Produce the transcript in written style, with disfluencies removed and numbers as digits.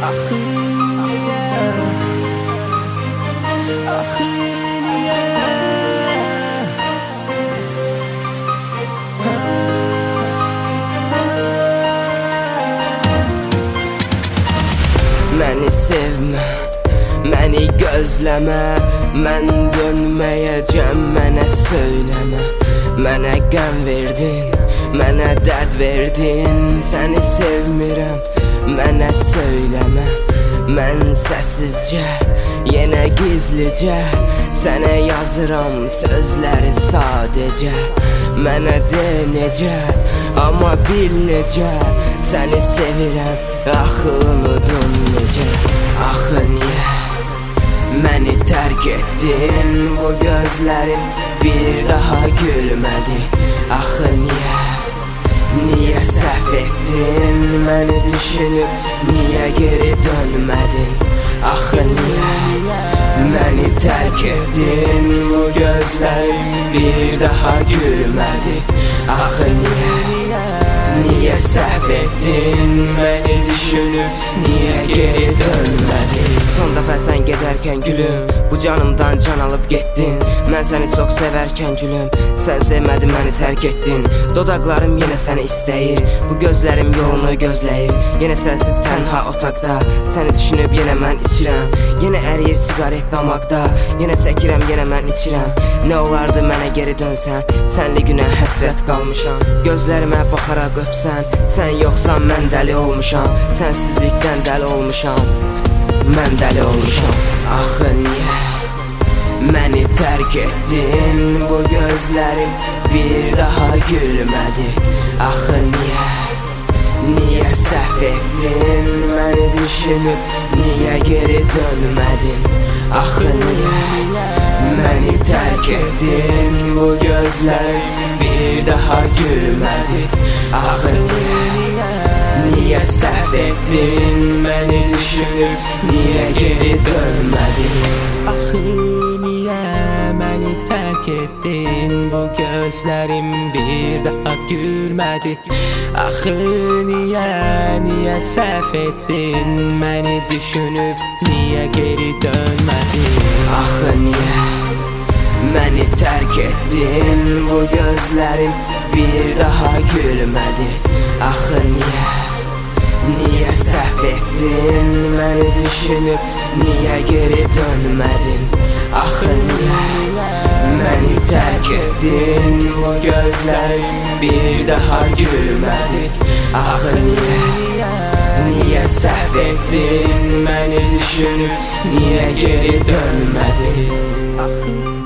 Axı niyə? Axı niyə? Məni sevmə, məni gözləmə, mən dönməyəcəm, mənə söyləmə. Mənə qəm verdin, mənə dərd verdin, səni sevmirəm, mənə söyləmə. Mən səssizcə, yenə gizlicə, sənə yazıram sözləri sadəcə. Mənə de necə, amma bil necə, səni sevirəm, axı unudum necə. Axı niyə məni tərk etdin, bu gözlərim bir daha gülmədi. Axı niyə, niyə səhv etdin, məni düşünüb, niyə geri dönmədin? Axı niyə məni tərk etdin, bu gözlərim bir daha gülmədi. Axı niyə, niyə səhv etdin, məni düşünüb, niyə geri dönmədin? Son dəfə sən gedərkən gülüm, bu canımdan can alıb getdin. Mən səni çox sevərkən gülüm, sən sevmədin, məni tərk etdin. Dodaqlarım yenə səni istəyir, bu gözlərim yolunu gözləyir. Yenə sənsiz tənha otaqda, səni düşünüb yenə mən içirəm. Yenə əriyir siqaret damaqda, yenə çəkirəm, yenə mən içirəm. Nə olardı mənə geri dönsən, sənli günə həsrət qalmışam. Gözlərimə baxaraq öpsən, sən yoxsan mən dəli olmuşam. Sənsizlikdən dəli olmuşam, mən dəli olmuşam. Axı niyə məni tərk etdin, bu gözlərim bir daha gülmədi. Axı niyə, niyə səhv etdin, məni düşünüb, niyə geri dönmədin? Axı niyə məni tərk etdin, bu gözlərim bir daha gülmədi. Axı niyə, niyə səhv etdin, məni düşünüb, niyə geri dönmədin? Axı niyə məni tərk etdin, bu gözlərim bir daha gülmədi. Axı niyə, niyə səhv etdin, məni düşünüb, niyə geri dönmədin? Axı niyə məni tərk etdin, bu gözlərim bir daha gülmədi. Axı niyə, niyə səhv etdin, məni düşünüb, niyə geri dönmədin? Axı niyə məni tərk etdin, bu gözlərim bir daha gülmədi. Axı niyə, niyə səhv etdin, məni düşünüb, niyə geri dönmədin? Axı